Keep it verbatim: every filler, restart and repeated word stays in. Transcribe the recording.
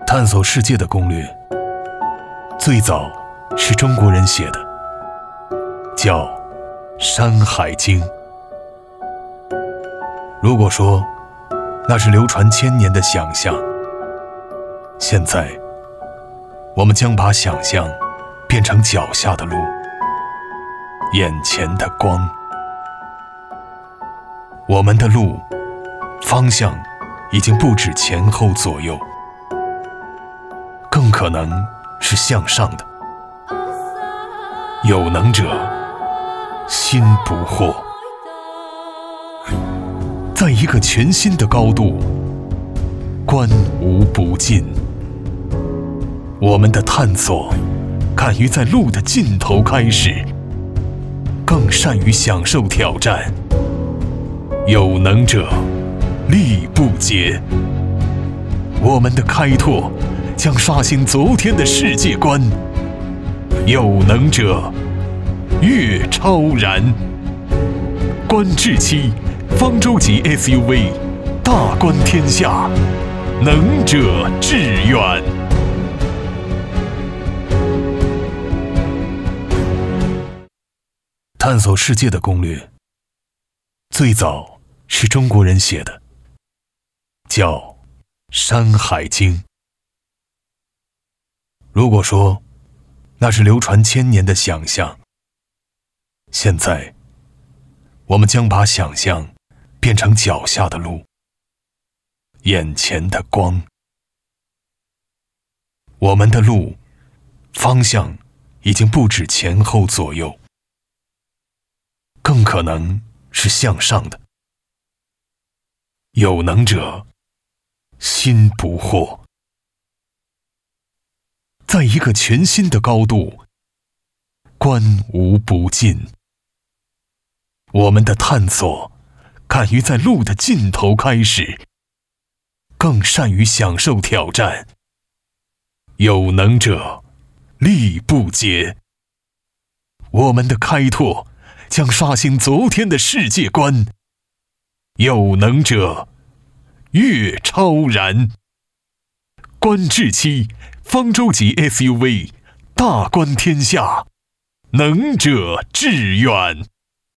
探索世界的攻略，最早是中国人写的，叫《山海经》。如果说那是流传千年的想象，现在我们将把想象变成脚下的路，眼前的光。我们的路方向已经不止前后左右，更可能是向上的。有能者心不惑，在一个全新的高度，观无不尽。我们的探索敢于在路的尽头开始，更善于享受挑战。有能者力不竭，我们的开拓将刷新昨天的世界观。有能者跃超然，观智期方舟级 S U V 大观天下，能者致远。探索世界的攻略，最早是中国人写的，叫《山海经》。如果说那是流传千年的想象，现在我们将把想象变成脚下的路，眼前的光。我们的路方向已经不止前后左右，更可能是向上的。有能者心不惑，在一个全新的高度，观无不尽。我们的探索敢于在路的尽头开始，更善于享受挑战。有能者力不竭，我们的开拓将刷新昨天的世界观。有能者跃超然，观智期方舟级 S U V 大观天下，能者致远。